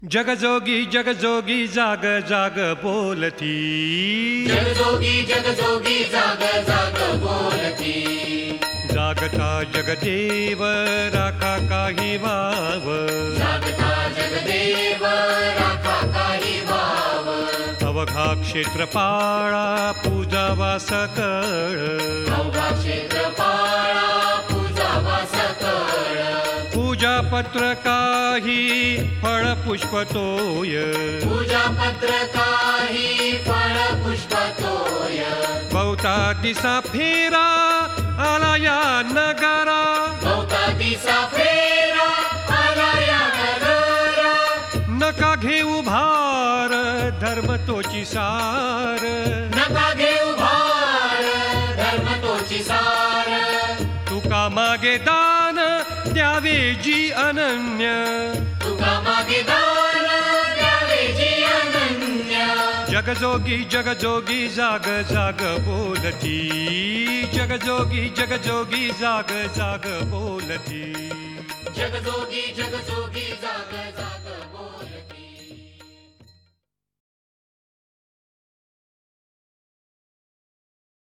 जगजोगी जगजोगी जाग जाग बोलती, जगजोगी जगजोगी जाग जाग बोलती, जागता जगदेव राखा काही वाव, जागता जगदेव राखा काही वाव, अवघा क्षेत्रपाळा पूजावा सकळ, अवघा क्षेत्रपाळा पूजावा सकळ, पूजा पत्र काही फळ पुष्प तोय, पूजा पत्र काही फळ पुष्प तोय, बहुता दिसा फेरा आला या नगरा, बहुता दिसा फेरा आला या नगरा, नका घेऊ भार धर्म तोची सार, नका घेऊ भार धर्म तोची सार, तुका मागे दान द्यावे जी अनन्य, तुका मागे दान द्यावे जी अनन्य, जगजोगी जगजोगी जाग जाग बोलती, जगजोगी जगजोगी जाग जाग बोलती. जगजोगी जगजोगी जाग जाग